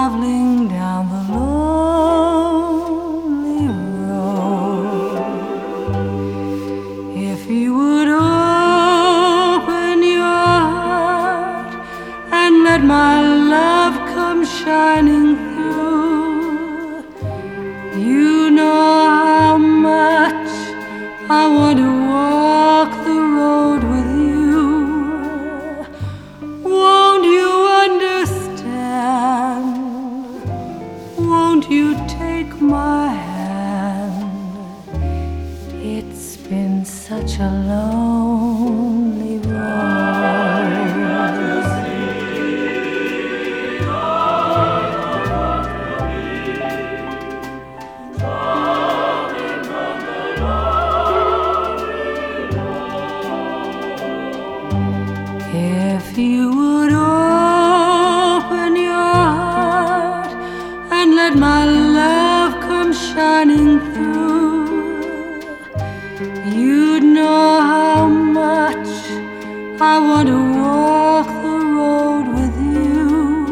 traveling down the lonely road. If you would open your heart and let my love come shining through, you know how much I want to walk the road with you. Won't you understand? Won't you take my hand? It's been such a lonely road. If you would open your heart and let my love come shining through, you'd know how much I want to walk the road with you.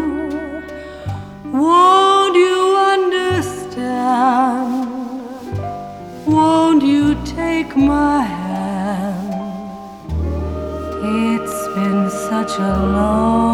Won't you understand? Won't you take my hand? It's been such a long